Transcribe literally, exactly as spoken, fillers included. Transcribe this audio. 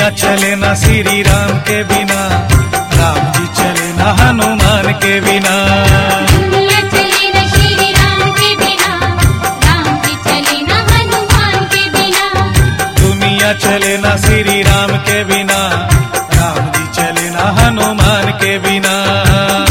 दुनिया चले ना श्री राम के बिना, राम जी चले ना हनुमान के बिना। दुनिया चले न श्री राम के बिना, राम जी चले न हनुमान के बिना। दुनिया चले ना श्री राम के